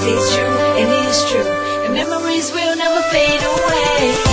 it's true, and it's true. And memories will never fade away.